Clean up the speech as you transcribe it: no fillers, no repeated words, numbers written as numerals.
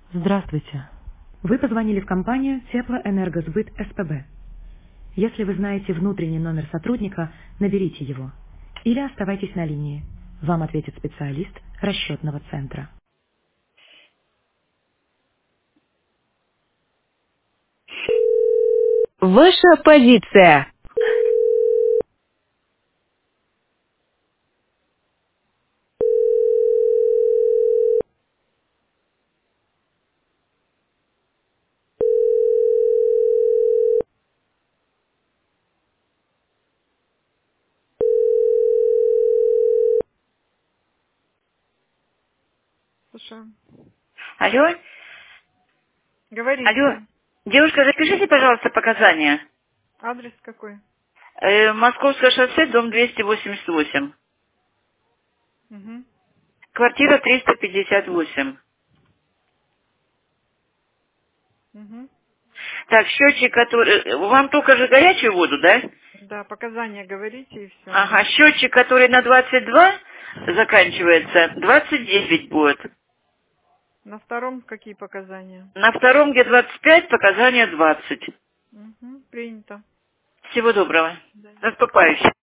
Здравствуйте. Вы позвонили в компанию Теплоэнергосбыт СПБ. Если вы знаете внутренний номер сотрудника, наберите его. Или оставайтесь на линии. Вам ответит специалист расчетного центра. Ваша позиция. Слушаю. Алло, алло. Говорите. Девушка, запишите, пожалуйста, показания. Адрес какой? Московское шоссе, дом 288. Угу. Квартира 358. Угу. Так, счетчик, который... Вам только же горячую воду, да? Да, показания говорите и все. Ага, счетчик, который на 22 заканчивается, 29 будет. На втором какие показания? На втором, где 25, показания 20. Угу. Принято. Всего доброго. Да. Наступающим.